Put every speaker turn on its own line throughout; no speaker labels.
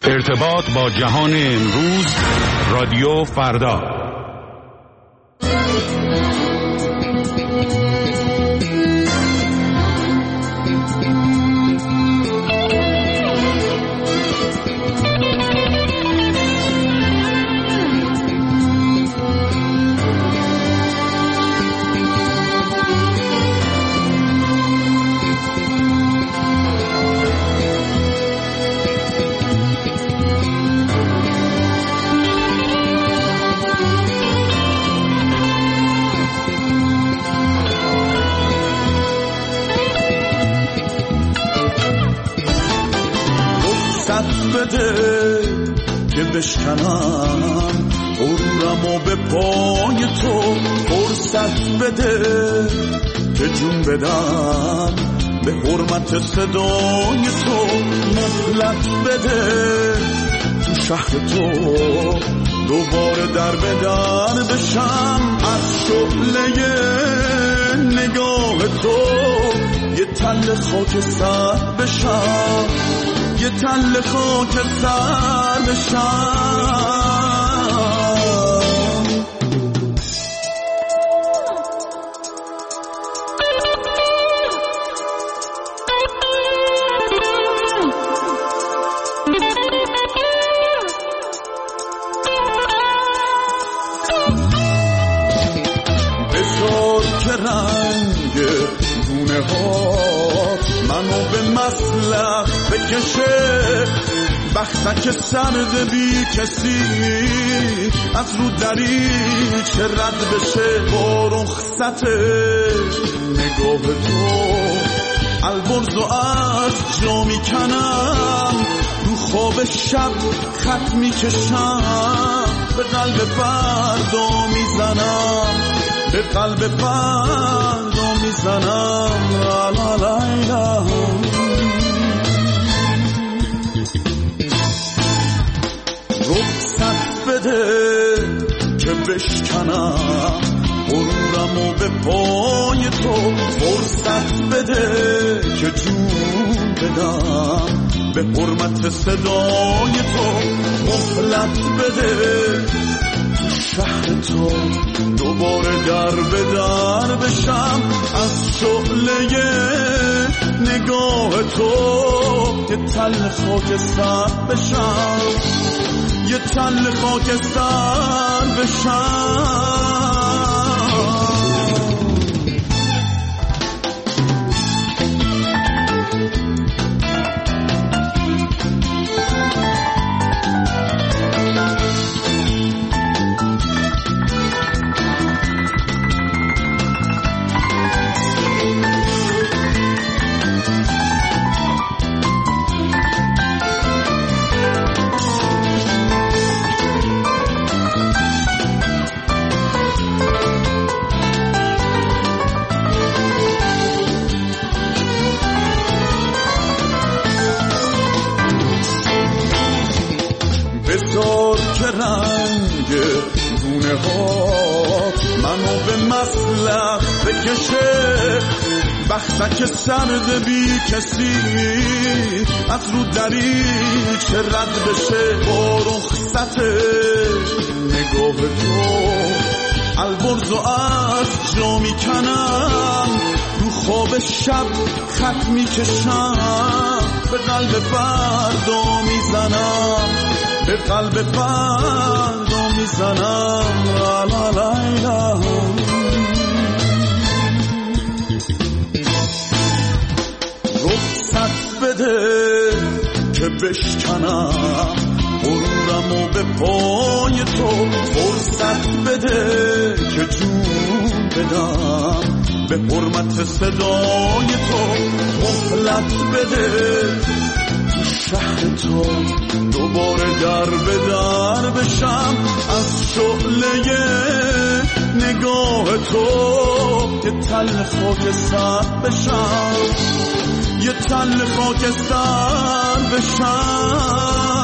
ارتباط با جهان امروز، رادیو فردا.
که بشکنم غرورمو به پای تو، فرصت بده که جون بدم به حرمت صدای تو، مهلت بده تو شهر تو دوباره در به در بشم، از شعله نگاه تو یه تل خاک سر بشم، یه تل خاک سر بشم. بذار که رنگ گونه ها منو به مسلخ بکشه، بختک سرد بی کسی از رو دریچه رد بشه، با رخصت نگاه تو البرز و از جا میکنم، رو خواب شب خط میکشم، به قلب فردا میزنم، به قلب فردا میزنم. لا لا لا لا. رخصت بده که بشکنم غرورمو به پای تو، فرصت بده که جون بدم به حرمت صدای تو، مهلت بده شهر تو دوباره در به در بشم، از شعله نگاه تو یه تل خاک سر بشم، یه تل خاک سر بشم. بذار که رنگ گونه ها منو به مسلخ بکشه، بختک سرد بی کسی از رو دریچه رد بشه، با رخصت نگاه تو البرز و از جا میکنم، رو خواب شب خط میکشم، به قلب فردا میزنم، به قلب فردا میزنم. لا لا لا لا. رخصت بده که بشکنم غرورمو به پای تو، فرصت بده که جون بدم به حرمت صدای تو، مهلت بده شهر تو دوباره در به در بشم، از شعله نگاه تو یه تل خاک سر بشم، یه تل خاک سر بشم.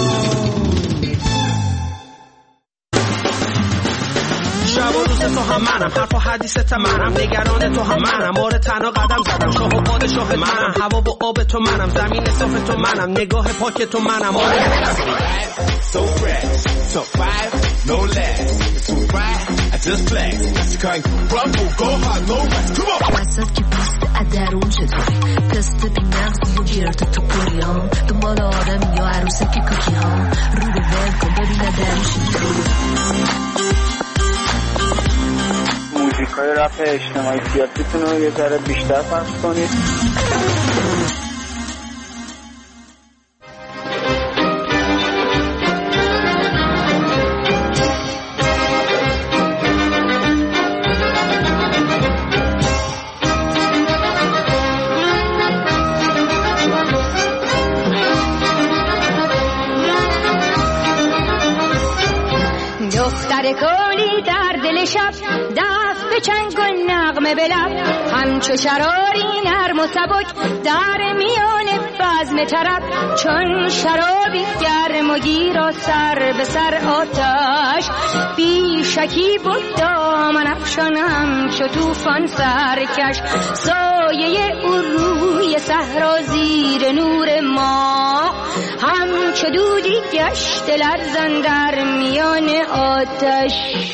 شب و روز تو هم منم، حرف و حدیثت منم، نگران تو هم منم، آره تنها قدم زدم، شاه و پادشاه منم، هوا و آب تو منم، زمین صاف تو منم، نگاه پاک تو منم، آره
so fresh, so fire, no less, so right, I just flex, I can't crumble, go hard, no rest, come on.
وسط که بیست ادرون چطوری تست بیمغز و گرد تو پوری ها دنبال آدم یا عروسه که کوکی ها رو به ول کن ببینه درش
موزیکای رپ اجتماعی سیاسیتون رو یه ذره بیشتر پخش کنید.
دختر کولی در دل شب دست به چنگ و نغمه به لب همچو شراری نرم و سبک در میان بزم طرب چون شرابی گرم و گیر و سر به سر آتش بی شکی بود دامن افشانم شو توفان سرکش سایه او روی صحرا زیر نور ما همچو دودی گشت لرزان در میان آتش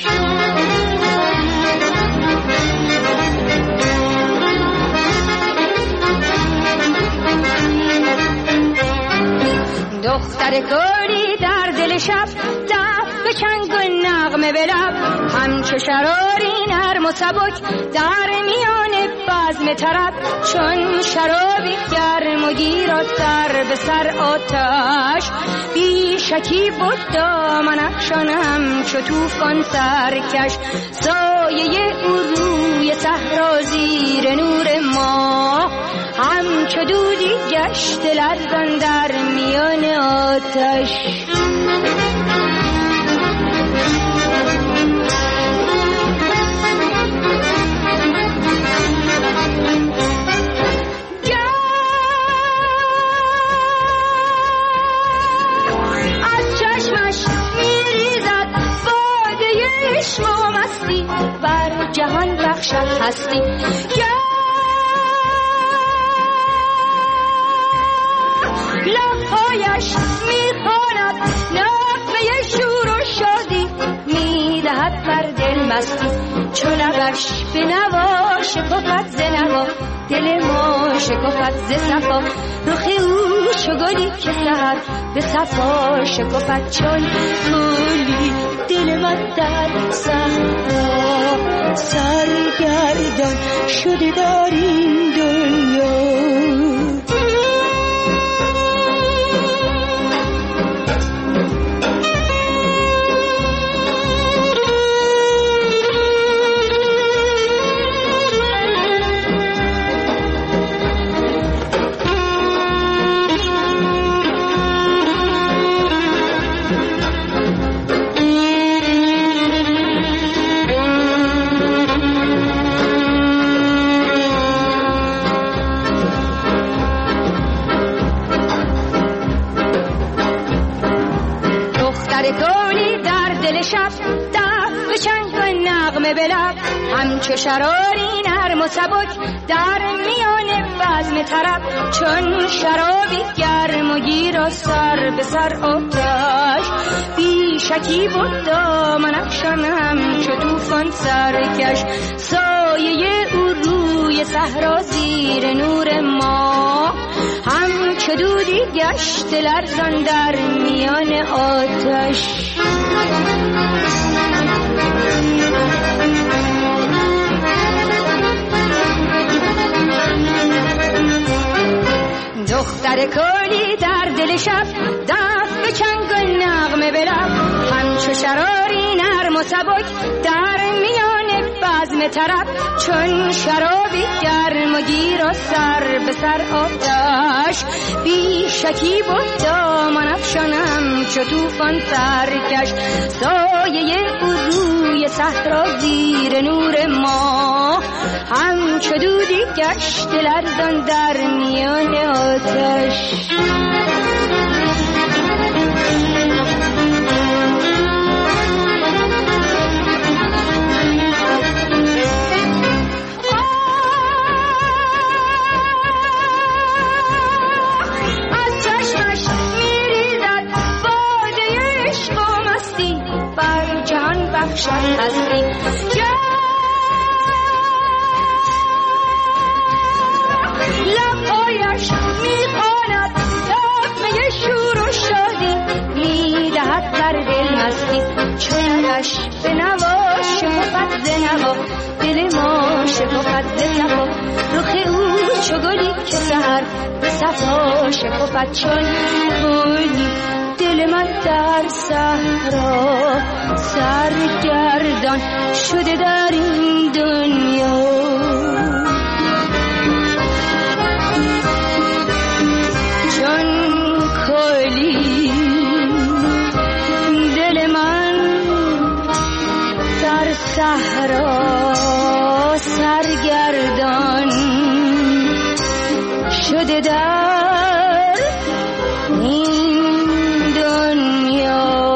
دختر کولی در دل شب دست به چنگ و نغمه به لب همچو شراری نرم و سبک در میان بزم طرب چون شرابی گرم و گیر و سر به سر آتش بی شکی بود دامن افشانم چو توفان سرکش سایه او روی صحرا زیر نور ما همچو دودی گشت لرزان در میان آتش از چشمش میریزد باده عشق و مستی بر جهان بخشد هستی لبهایش میخواند نغمه شور و شادی میدهد بر دل مستی چون لبش به نوا شکفت ز نوا دل ما شکفت ز صفا رخ او چو گلی که سحر به صفا شکفت چون گلی دل من در صحرا سرگردان شده در این دنیا همچو شراری نرم و سبک در میان بزم طرب چون شرابی گرم و گیر و سر به سر آتش بی شکی بود دامن افشانم چو توفان سرکش سایه او روی صحرا زیر نور ما همچو دودی گشت لرزان در میان آتش دختر کولی در دل شب دست به چنگ و نغمه به لب همچو شراری نرم و سبک در میان بزم طرب چون شرابی گرم و گیر و سر به سر آتش بی شکی بود دامن افشانم چو توفان سرکش سایه او روی صحرا زیر نور ما همچو دودی گشت لرزان در میان آتش وحشت هستی. لبهایش میخواند داغمه شور و شادی، میدهد در دل مستی. چونش به نوا شکفت ز نوا، دل ما شکفت ز صفا. رخ او چو گلی که سحر به صفا شکفت. چون گلی دل من در صحرا سرگردان شده در این دنیا. صحرا سرگردان شده در این دنیا.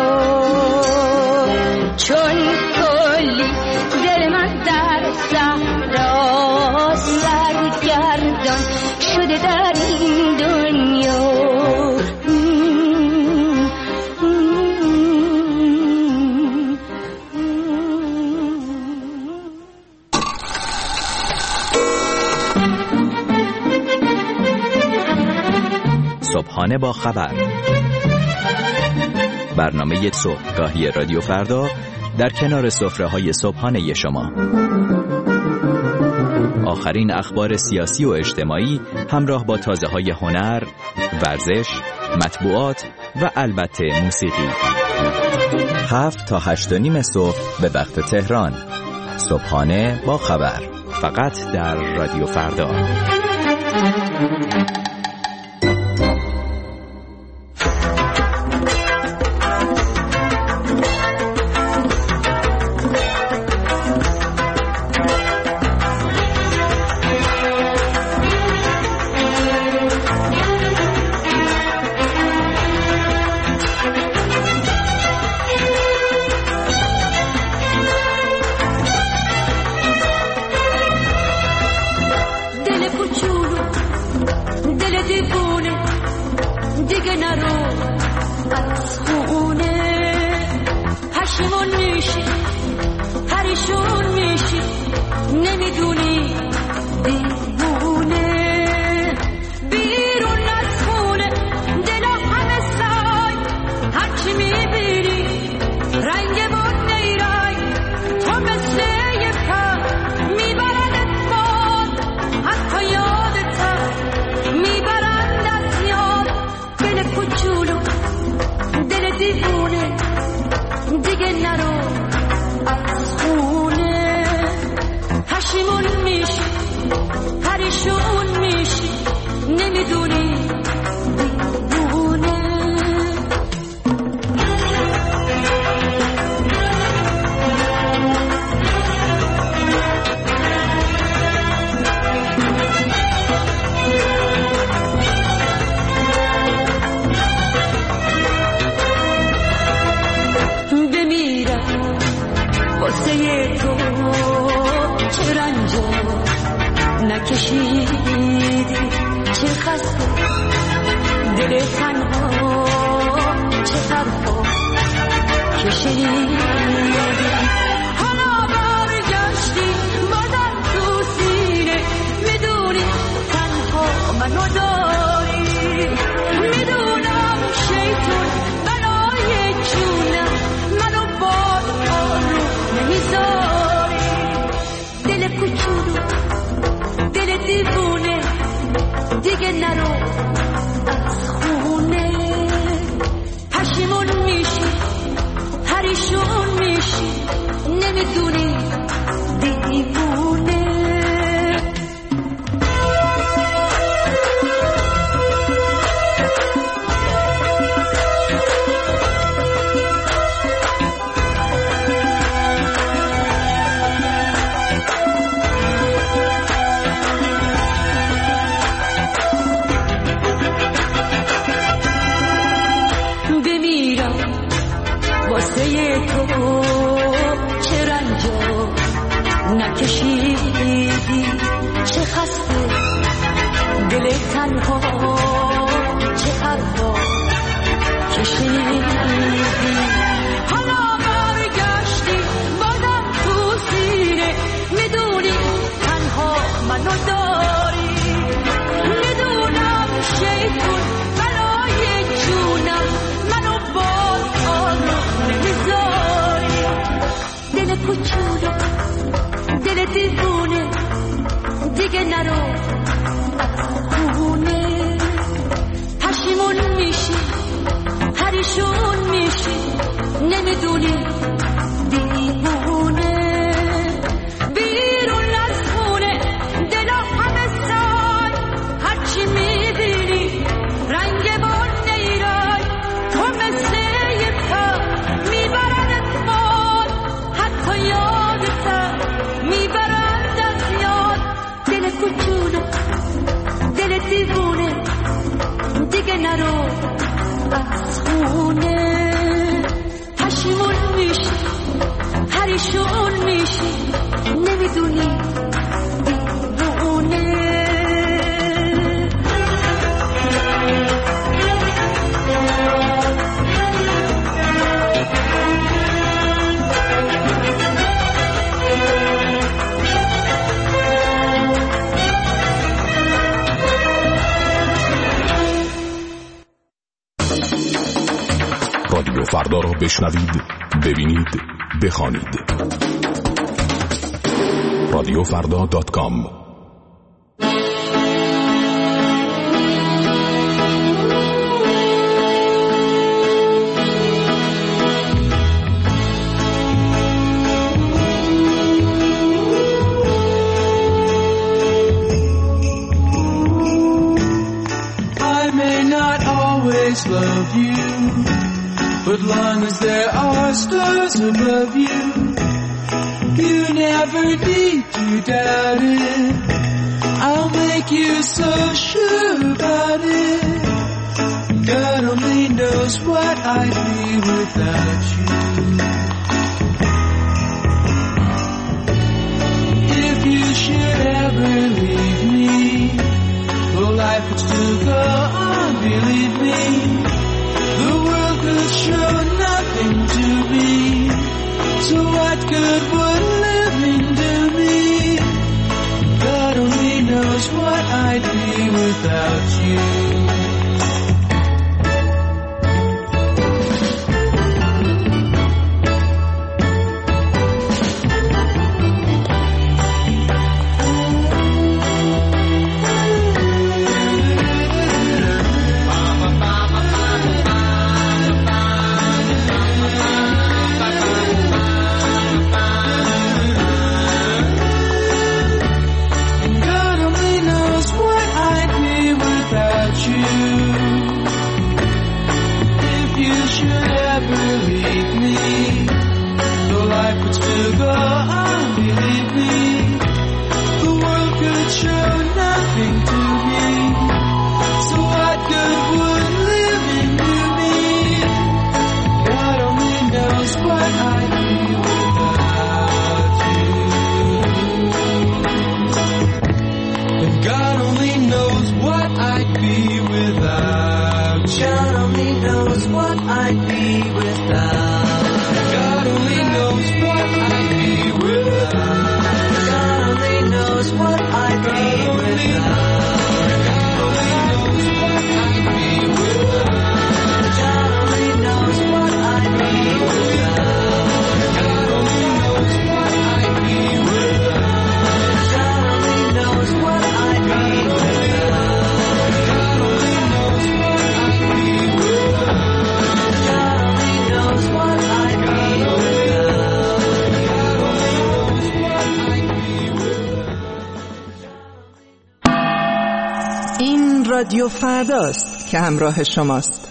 چون کلی دل من در صحرا سرگردان شده در این دنیا.
صبحانه با خبر، برنامه صبحگاهی رادیو فردا در کنار سفره‌های صبحانه شما. آخرین اخبار سیاسی و اجتماعی همراه با تازه‌های هنر، ورزش، مطبوعات و البته موسیقی. 7 تا 8:30 صبح به وقت تهران. صبحانه با خبر، فقط در رادیو فردا.
حالا برگشت
نرو از خونه، پشیمون میشی پریشون میشی نمیدونی دیوونه.
رادیو فردا را بشنوید، ببینید، بخوانید. radiofrda.com.
I may not always love you, but long as there are stars above you, you never need to doubt it. I'll make you so sure about it. God only knows what I'd be without you. If you should ever leave me, well, life would still go on, believe me. The world could show nothing to me, so what good would living do me? God only knows what I'd be without you.
رادیو فرداست که همراه شماست.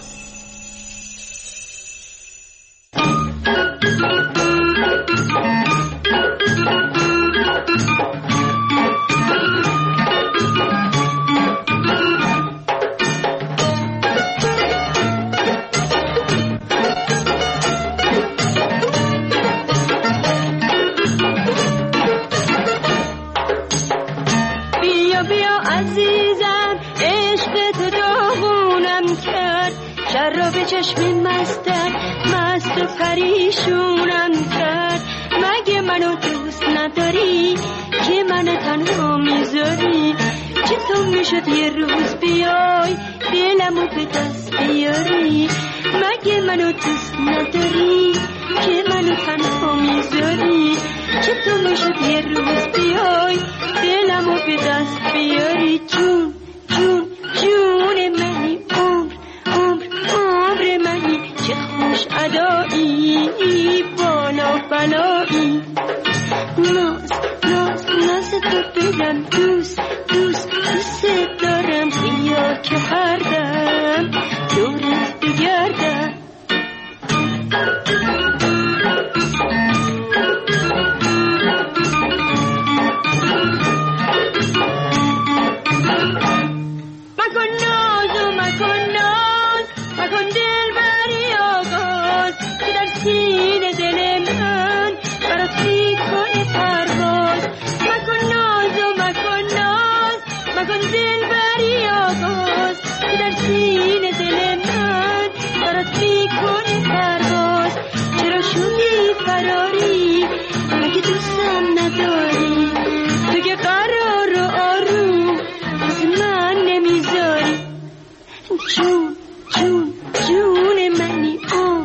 مکن ناز جون جون جون منی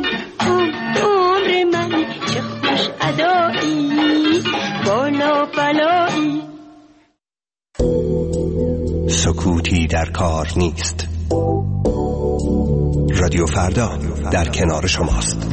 عمر منی چه خوش ادایی بالا بلایی.
سکوتی در کار نیست. رادیو فردا در کنار شماست.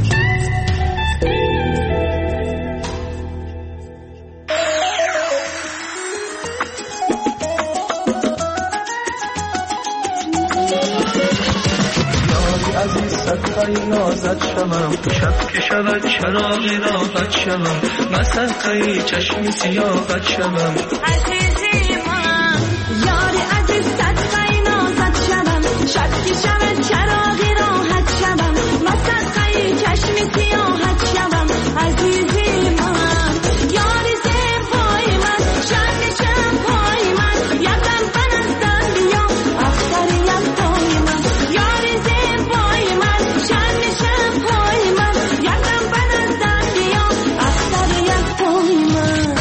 عزیز صدقه نازد شمم شب که شود چراغی راحت شمم من صدقه چشم سیاحت شمم
عزیزی من یار عزیز صدقه نازد شمم شب که شود چراغی راحت شمم من صدقه چشم سیاحت شمم عزیزی من یار زیبای من شرم شبهای من یادم بنستن بیا اختر یادای من یار زیبای من شرم شبهای من یادم بنستن بیا اختر یادای من.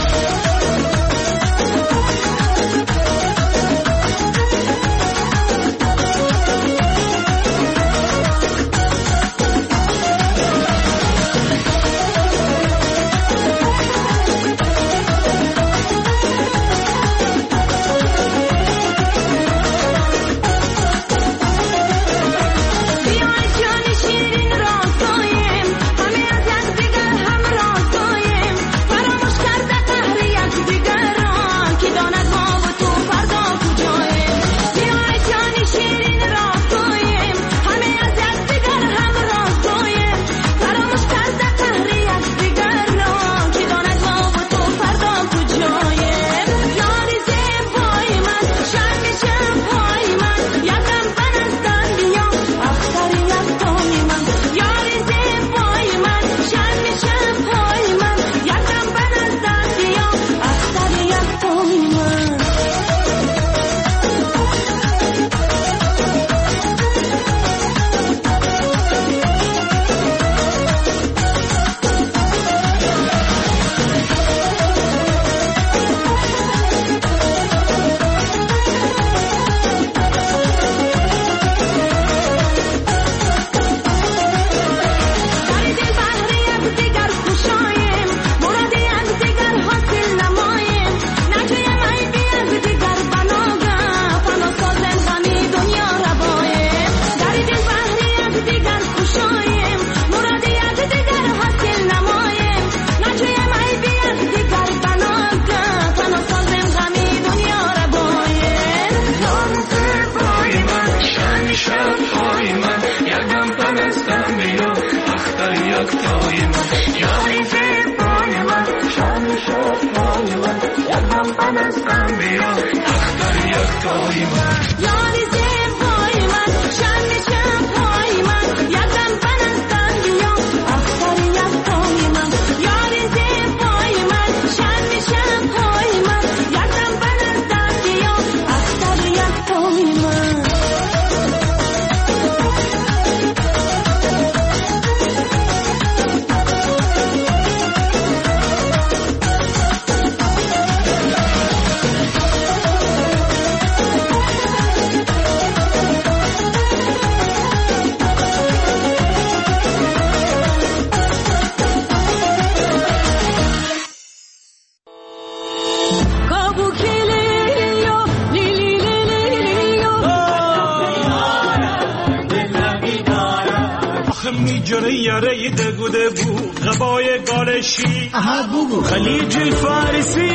خليج الفارسي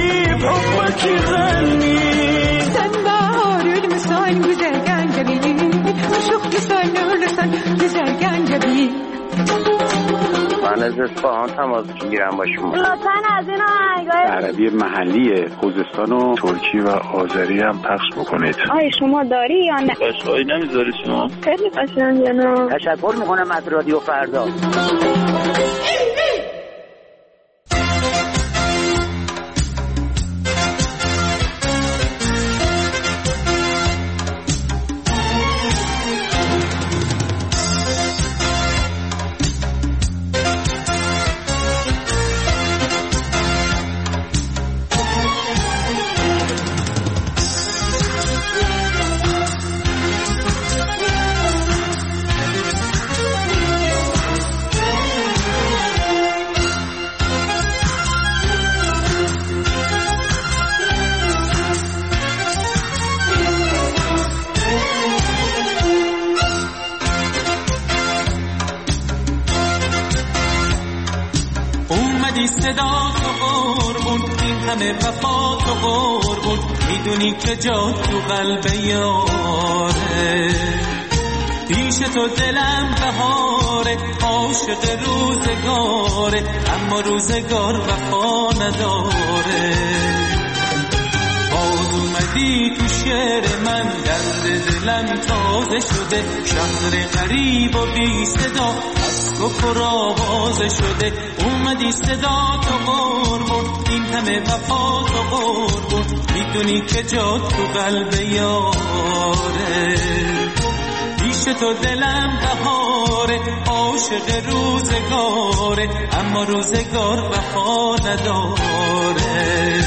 بحبك يغني
سنبار المسان güzelgen جميل عشق لسان لسان güzelgen جميل.
من از اصفهان تماس میگیرم با شما.
لطفاً از این آهنگای
عربی محلی خوزستان و ترکی و آذری هم پخش بکنید.
آیا شما داری یا نه؟
قشقایی نمیذاری شما؟
خیلی قشنگه نه.
تشکر میکنم از رادیو فردا.
اومدی صدا تو قربون، این همه وفا تو قربون، میدونی که جا تو قلب یاره. پیش تو دلم بهاره، عاشق روزگاره، اما روزگار وفا نداره. باز اومدی تو شعر من، درد دلم تازه شده، شهر غریب و بی صدا از تو پر آوازه شده. اومدی صدا تو قربون، این همه وفا تو قربون، میدونی که جا تو قلب یاره. پیش تو دلم بهاره، عاشق روزگاره، اما روزگار وفا نداره.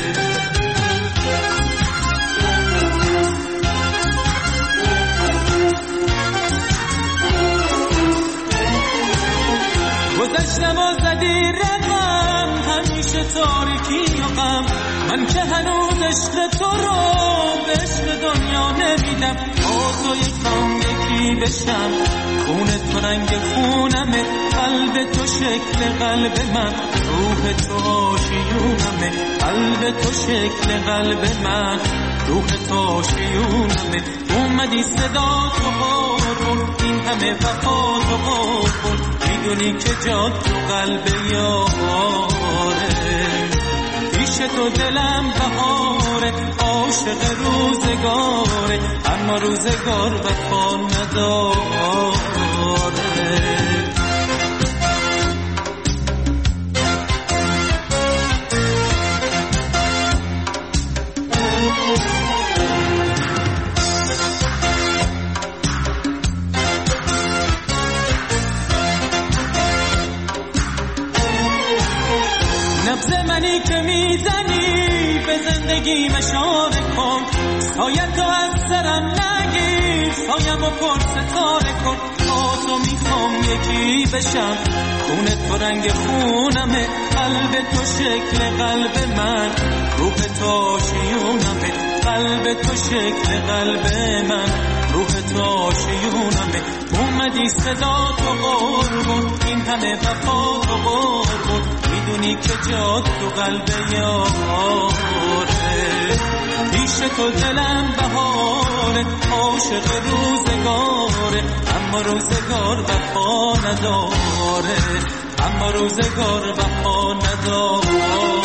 گذشتم و زدی رقم، همیشه تاریکی و غم، من که هنوز عشق تو رو به عشق دنیا نمیدم. با تو یکم یکی بشم، خون تو رنگ خونمه، قلب تو شکل قلب من، روح تو آشیونمه، قلب تو شکل قلب من، روح تو آشیونمه. اومدی صدا تو قربون، این همه وفا تو قربون، میدونی که جا تو قلب یاره. پیش تو دلم بهاره، عاشق روزگاره، اما روزگار وفا نداره. نبض منی که میزنی به زندگی مشاره کن، سایت تو از سرم نگیر، سایم و پر ستاره کن. با تو میخوام یکی بشم، خون تو رنگ خونمه، قلب تو شکل قلب من، روح تو آشیونمه، قلب تو شکل قلب من، روح تو آشیونمه. اومدی صدا تو قربون، این همه وفا تو قربون، میدونی که جا تو قلب یاره. پیش تو دلم بهاره، عاشق روزگاره، اما روزگار وفا نداره، اما روزگار وفا نداره.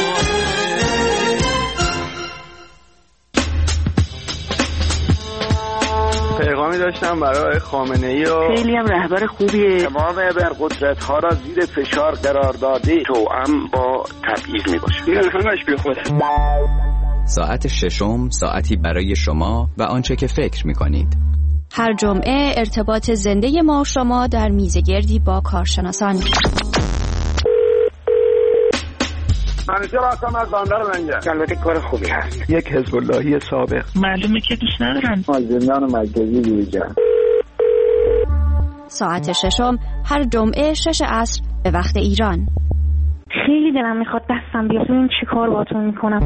پیغامی داشتم برای خامنه‌ای و
خیلی هم رهبر خوبیه، تمام ابرقدرت ها را زیر فشار قرار داده، توأم با تبعیض میباشه. این همش بی خوده.
ساعت ششم، ساعتی برای شما و آنچه که فکر می‌کنید.
هر جمعه ارتباط زنده ما شما در میزگردی با کارشناسان.
منیجر هستم از بندر منجر. البته کار خوبی هست.
یک حزب اللهی سابق.
معلومه که دوست ندارن.
از زندان مرکزی بیرون.
ساعت ششم هر جمعه 6 عصر به وقت ایران.
خیلی دلم میخواد دستم بیاد ببین چی کار باهاتون میکنم.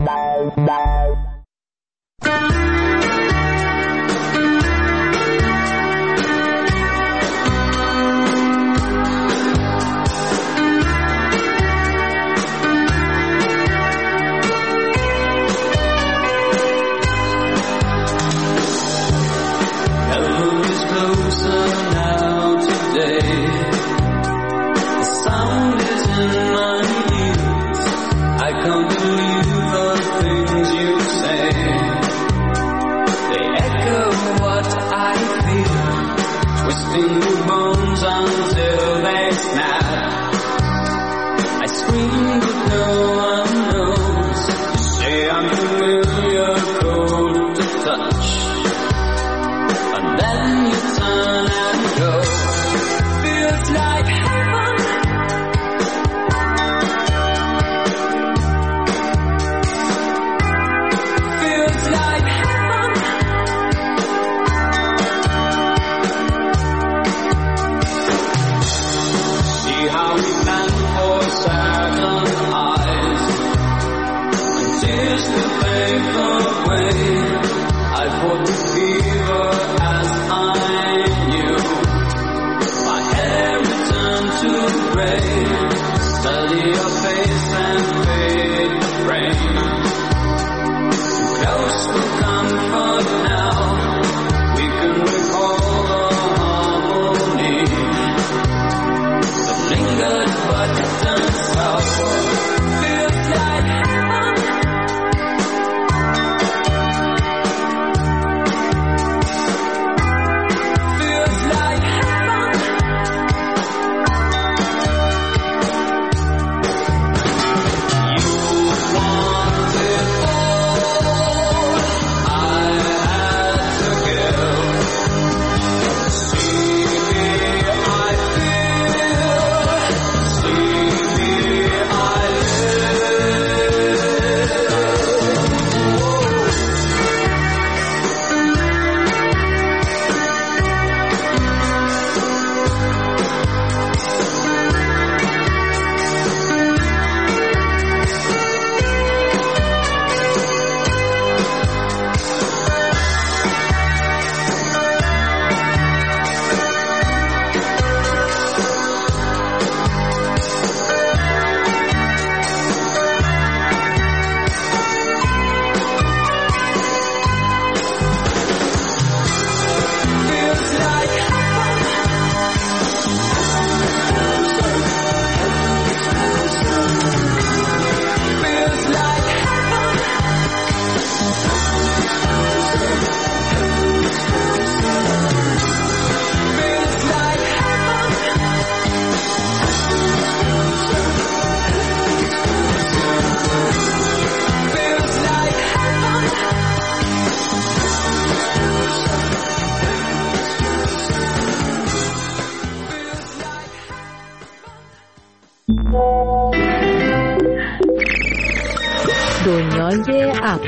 برای اپ.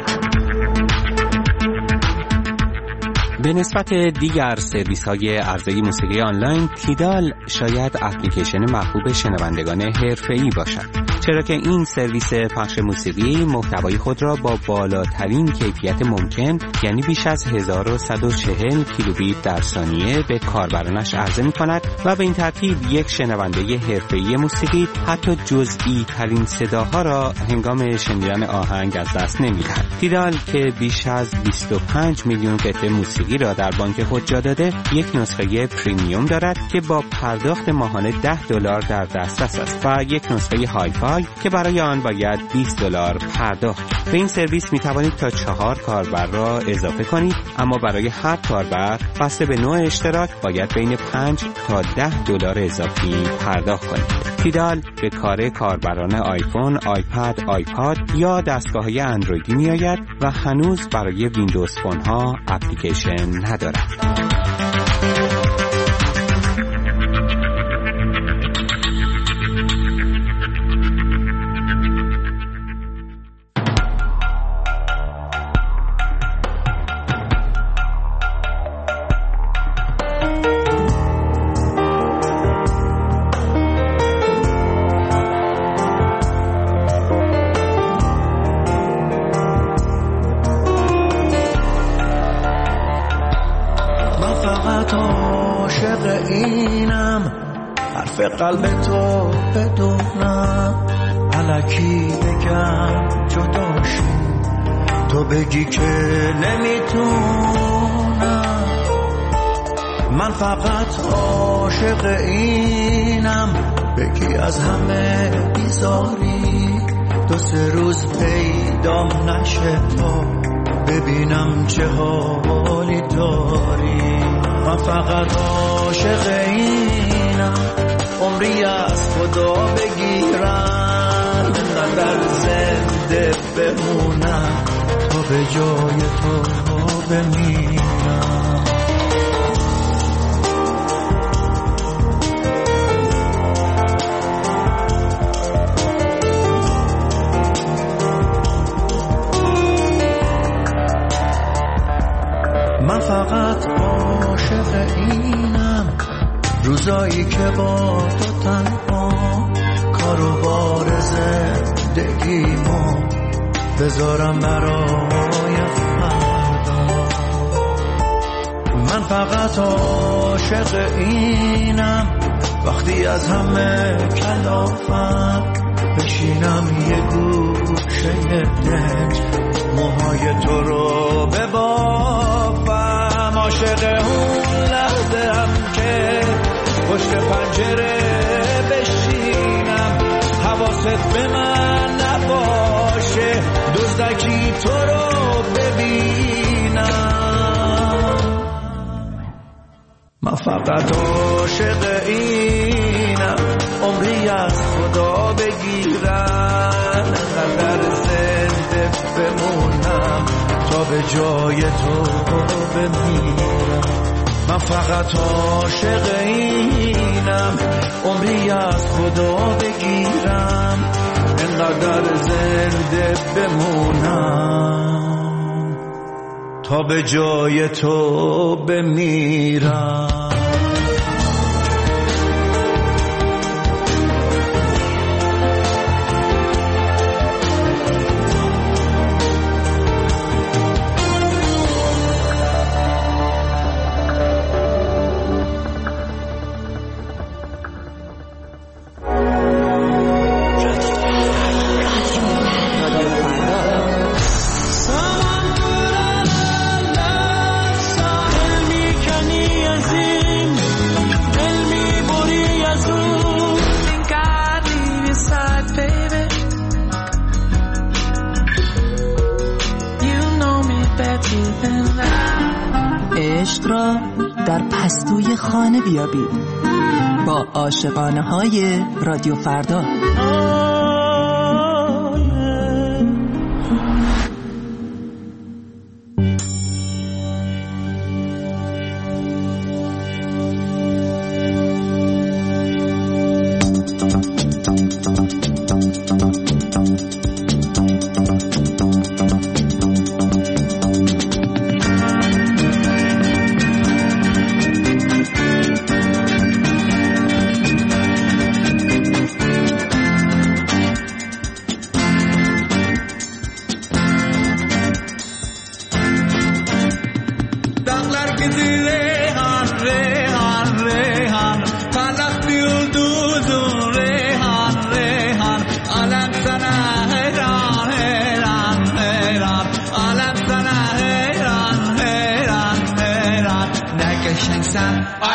به نسبت دیگر سرویس‌های عرضه موسیقی آنلاین، تیدال شاید اپلیکیشن محبوب شنوندگان حرفه‌ای باشد، چرا که این سرویس پخش موسیقی محتوای خود را با بالاترین کیفیت ممکن، یعنی بیش از 1140 کیلوبیت در ثانیه به کاربرانش عرضه می‌کند و به این ترتیب یک شنونده حرفه‌ای موسیقی حتی جزئی ترین صداها را هنگام شنیدن آهنگ از دست نمی‌دهد. تیدال که بیش از 25 میلیون قطعه موسیقی را در بانک خود جا داده، یک نسخه پریمیوم دارد که با پرداخت ماهانه $10 در دسترس است و یک نسخه هایفای که برای آن باید $20 پرداخت. به این سرویس می توانید تا 4 کاربر را اضافه کنید، اما برای هر کاربر بسته به نوع اشتراک باید بین $5 تا $10 اضافی پرداخت کنید. تیدال به کار کاربران آیفون، آیپد، آیپاد یا دستگاه‌های اندرویدی می آید و هنوز برای ویندوز فون ها اپلیکیشن ندارد.
قلب تو بدونم الکی بگم جداشی، تو بگی که نمیتونم. من فقط عاشق اینم بگی از همه بیزاری، 2-3 روز پیدام نشه تا ببینم چه حالی داری. من فقط عاشق اینم عمری از خدا بگیرم، قدر زنده بمونم تا به جای تو بمیرم. من فقط عاشق اینم روزایی که با تو تنها کارو بار زندگیمو بذارم برای فردا. من فقط عاشق اینم وقتی از همه کلافم بشینم یه گوشه دنج موهای تو رو ببافم. عاشق اون لحظه هم که پشت پنجره بشینم، حواست به من نباشه، دزدکی تو رو ببینم. من فقط عاشق اینم عمری از خدا بگیرم، قدر زنده بمونم تا به جای تو بمیرم. من فقط عاشق اینم عمری از خدا بگیرم، انقدر زنده بمونم تا به جای تو بمیرم.
عشق را در پستوی خانه بیابید با عاشقانه های رادیو فردا.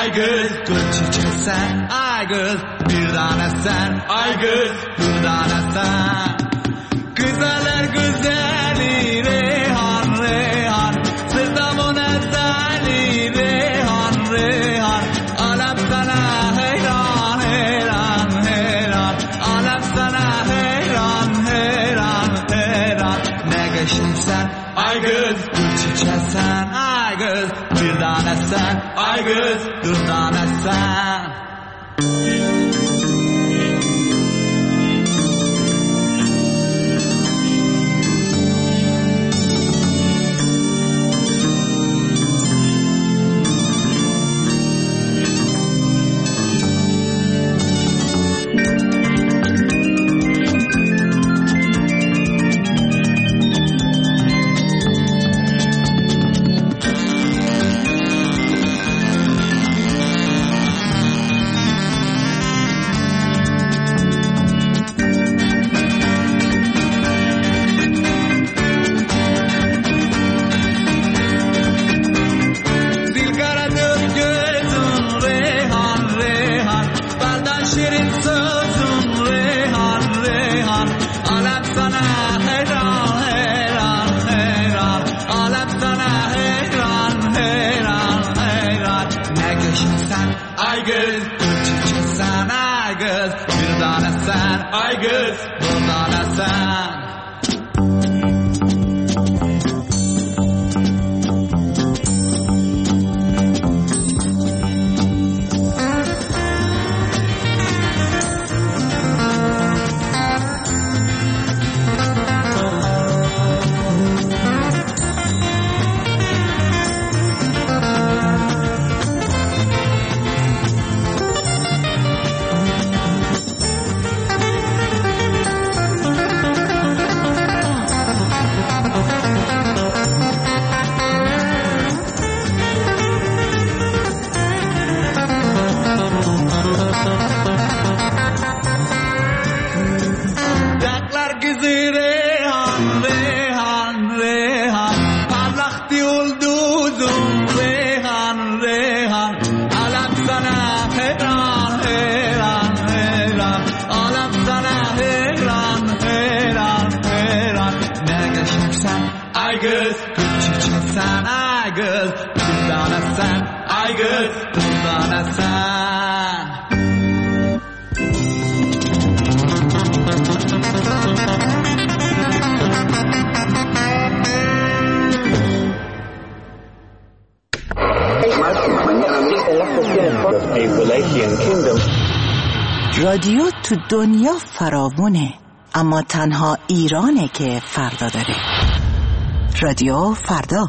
Aygül gül çiçeksen, aygül bir tanesen, aygül bir tanesen. Güzeller güzeli Reyhan Reyhan, sırtımın ezeli Reyhan Reyhan. Alem sana heyran heyran heyran, alem sana heyran heyran heyran. Ne geçinsen aygül gül çiçeksen, aygül bir tanesen, aygül bir tanesen.
رادیو تو دنیا فراوونه، اما تنها ایرانه که فردا داره. رادیو فردا.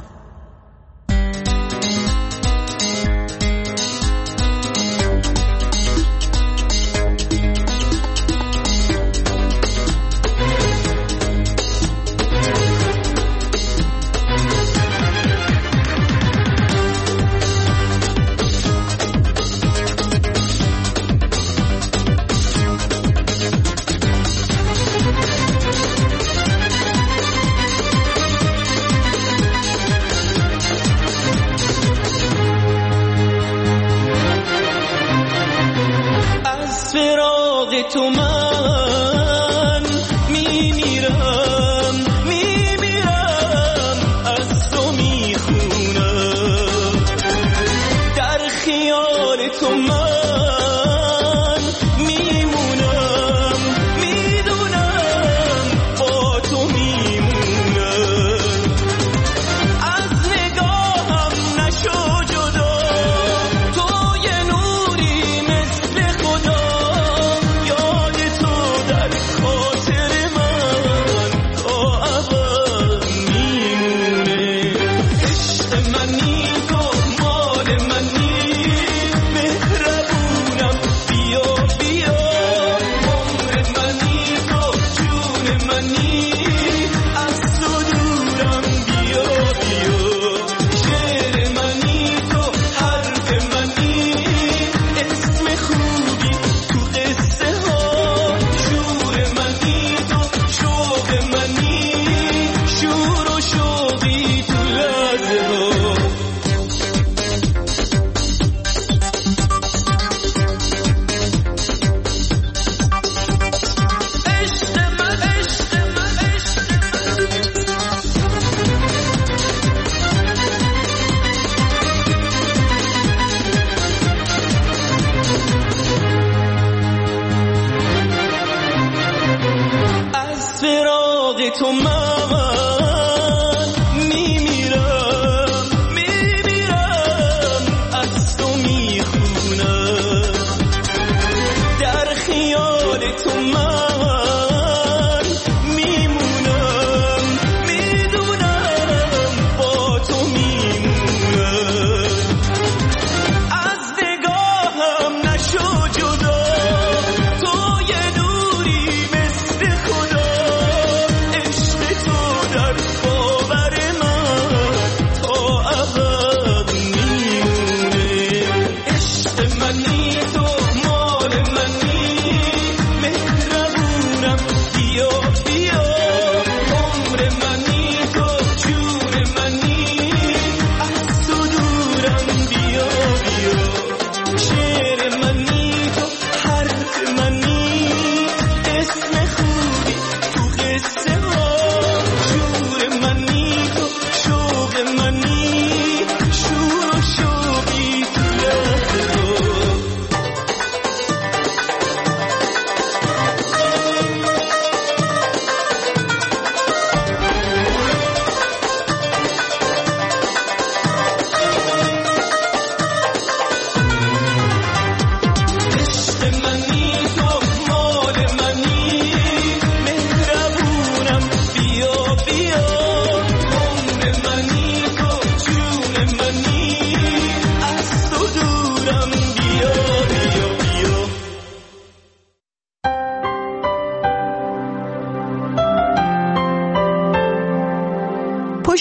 تو من میمیرم از تو میخونم در خیال تو من میمونم میدونم با تو میمونم از نگاهم نشو جدا تو یه نوری مثل خدا مهربونی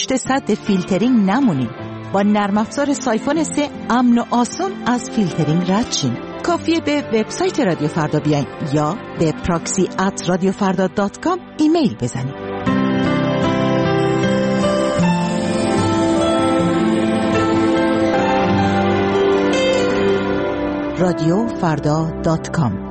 پشت سد فیلترینگ نمونین. با نرم افزار سایفون 3 امن و آسان از فیلترینگ رد شین. کافیه به وبسایت رادیو فردا بیاین یا به proxy@radiofarda.com ایمیل بزنید. radiofarda.com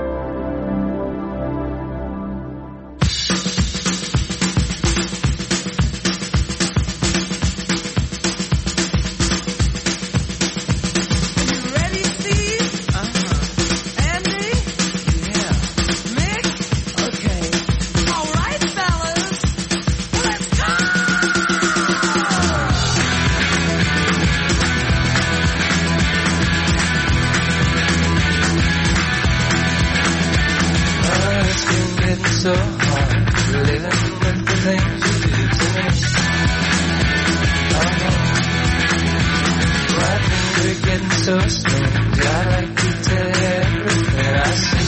so hard, living with the things you do to me. My things are getting so strange, I like to tell you everything I see.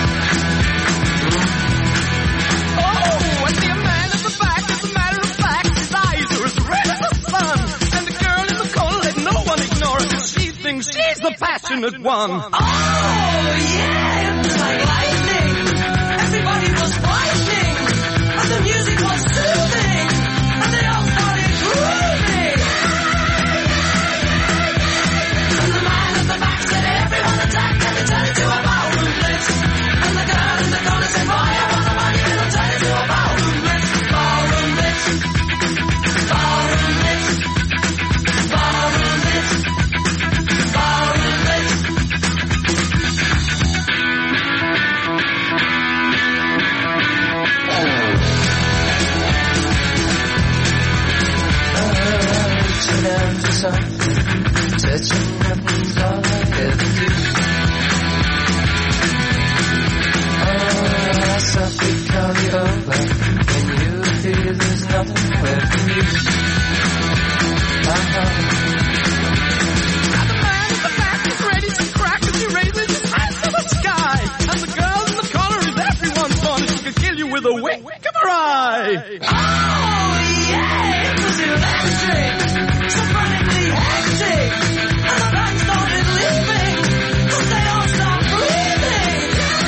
Oh, I see a man at the back, as a matter of fact, his eyes are as red as the sun. And the girl in the corner, let no one ignore her, 'cause she thinks she's the passionate one.
Oh, yeah, it was like lightning. Everybody was frightening, and the music was soothing, and they all started grooving. And the man at the back said, everyone attack, and it turned into a ballroom blitz. And the girl in the corner said, boy, I want the money, and it'll turn into a ballroom blitz. Ballroom blitz. Ballroom blitz. Ballroom blitz. Ballroom blitz.
Down to something, touching nothing's all I ever do. Oh, I softly call you over when you feel there's nothing left for you.
Now the man at the back is ready to crack as he raises his hands to the sky. And the girl in the corner is everyone's fun. She could kill you with a wink of her eye.
Oh, yeah, it was electric. Surprisingly hectic, and the band started leaving, 'cause they all stopped breathing.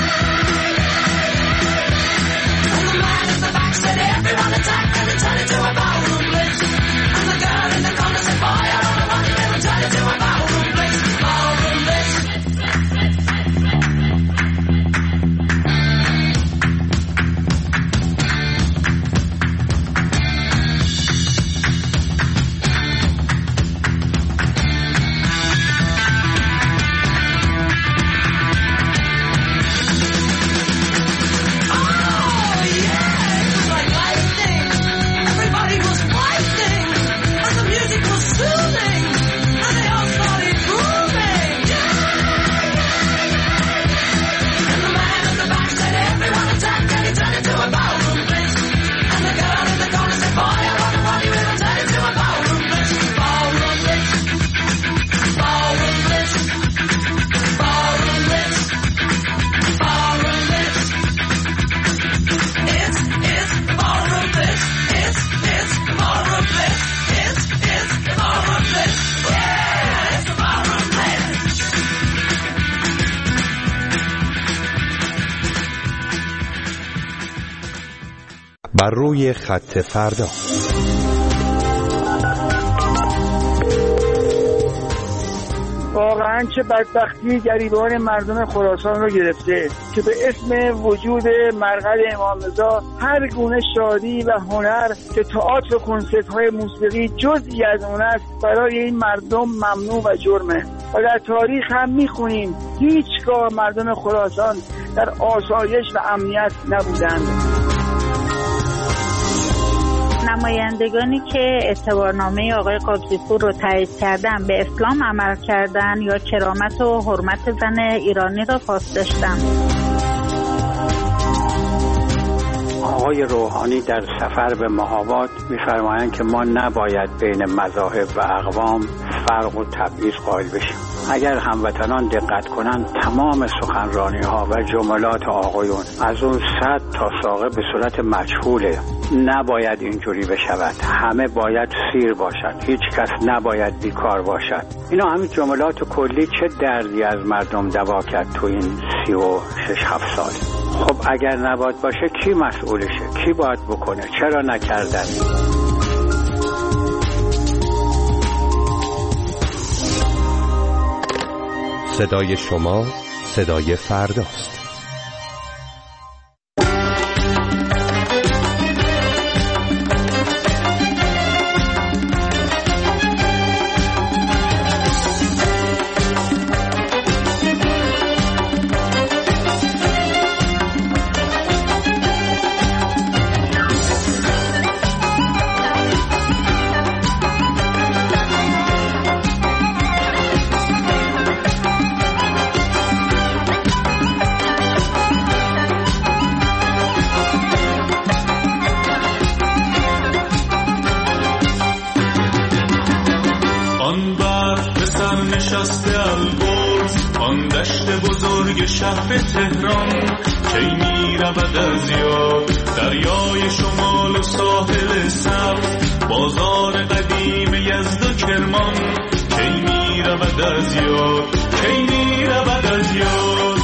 And the man at the back said, everyone attack, and it turned into a ballroom blitz. And the girl in the corner said, boy, I don't know what it will turn into a ballroom blitz. Ballroom blitz.
بر روی خط فردا.
واقعا چه بدبختی گریبان مردم خراسان رو گرفته که به اسم وجود مرقد امام رضا هر گونه شادی و هنر که تئاتر و کنسرت‌های موسیقی جزئی از اون است برای این مردم ممنوع و جرمه. و در تاریخ هم میخونیم هیچگاه مردم خراسان در آسایش و امنیت نبودند.
نمایندگانی که اعتبارنامه آقای قاضی‌پور رو تایید کردن به اسلام عمل کردن یا کرامت و حرمت زن ایرانی را پاس داشتن.
آقای روحانی در سفر به مهاباد می‌فرمایند که ما نباید بین مذاهب و اقوام فرق و تبعیض قائل بشیم. اگر هموطنان دقت کنند تمام سخنرانی ها و جملات آقایون از اون صد تا ساقه به صورت مجهوله. نباید اینجوری بشود، همه باید سیر باشد، هیچ کس نباید بیکار باشد. اینا همین جملات کلی چه دردی از مردم دوا کرد تو این 36-7 سال. خب اگر نباید باشه کی مسئولشه؟ کی باید بکنه؟ چرا نکردن؟
صدای شما صدای فرداست.
شهر تهران کی می رود از یاد، دریای شمال و ساحل سبز، بازار قدیم یزد و کرمان کی می رود از یاد، کی می رود از یاد.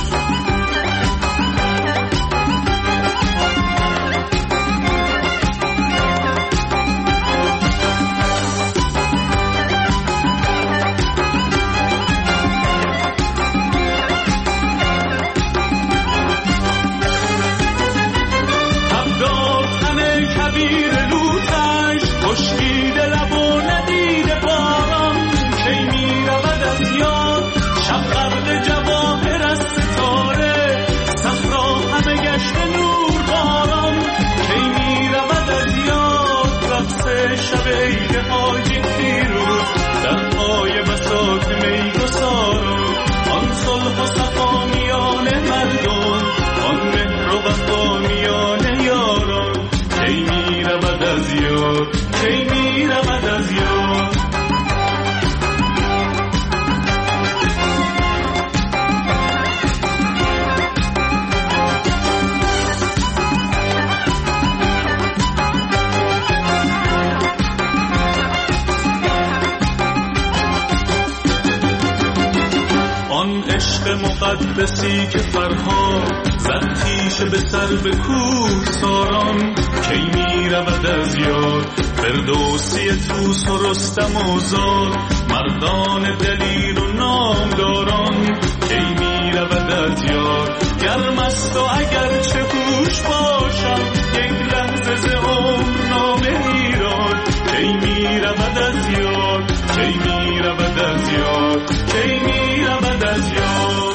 مقدسی که فرهاد زد تیشه به سر به کوه ساران کی می رود از یاد، فردوسی طوس و رستم و زال، مردان دلیر و نامداران کی می رود از یاد. گرم است و اگر چه هوش باشم یک لحظه ز عمر نامه ایران کی می رود از یاد، کی می رود از یاد، کی می رود از یاد.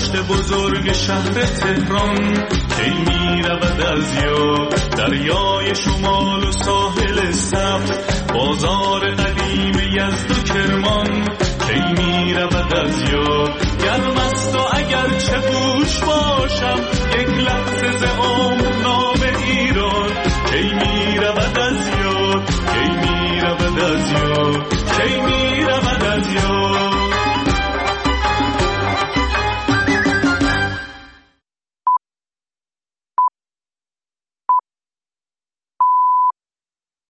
دشت بزرگ شهر تهران کی می رود از یاد، دریای شمال و ساحل سبز، بازار قدیم یزد و کرمان کی می رود از یاد. گرم است و اگر چه پوش باشم